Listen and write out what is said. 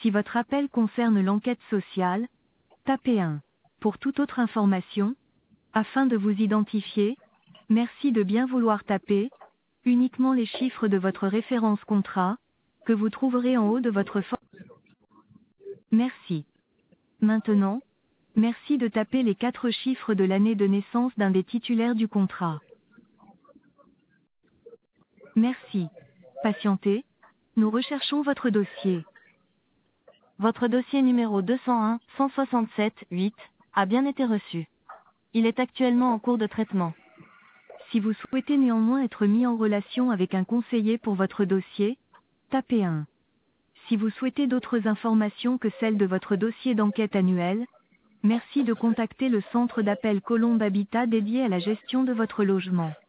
Si votre appel concerne l'enquête sociale, tapez 1. Pour toute autre information, afin de vous identifier, merci de bien vouloir taper uniquement les chiffres de votre référence contrat, que vous trouverez en haut de votre Merci. Maintenant, merci de taper les 4 chiffres de l'année de naissance d'un des titulaires du contrat. Merci. Patientez, nous recherchons votre dossier. Votre dossier numéro 201 167 8 a bien été reçu. Il est actuellement en cours de traitement. Si vous souhaitez néanmoins être mis en relation avec un conseiller pour votre dossier, tapez 1. Si vous souhaitez d'autres informations que celles de votre dossier d'enquête annuel, merci de contacter le centre d'appel Colombe Habitat dédié à la gestion de votre logement.